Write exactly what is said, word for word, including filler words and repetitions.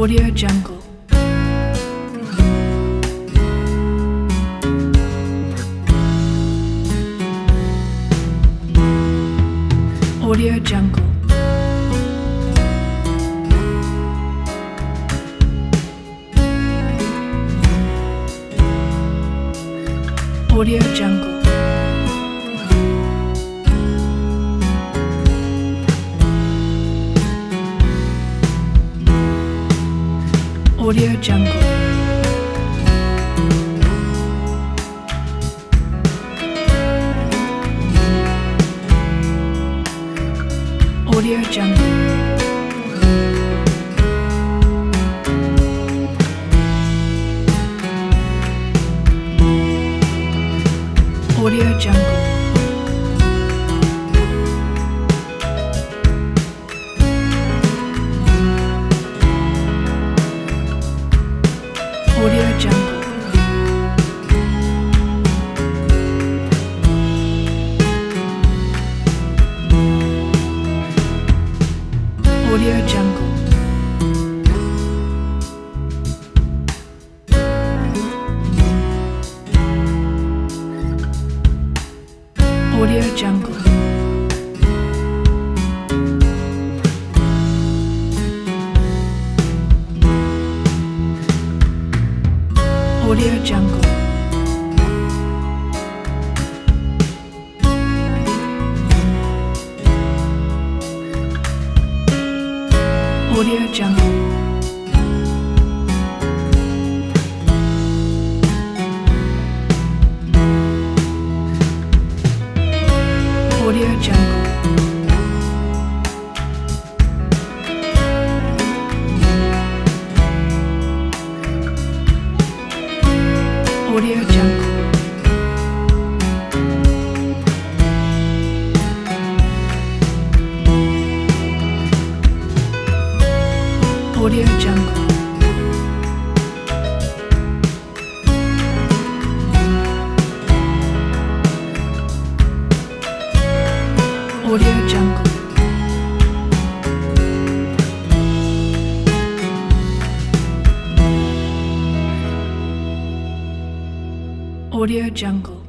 Audio Jungle. Audio Jungle. Audio Jungle. Audio Jungle. Audio Jungle. Audio Jungle. Audio Jungle. Audio Jungle. Audio Jungle. Audio Jungle. Audio Jungle. Audio Jungle. Audio Jungle. Audio Jungle. Audio Jungle. Audio Jungle.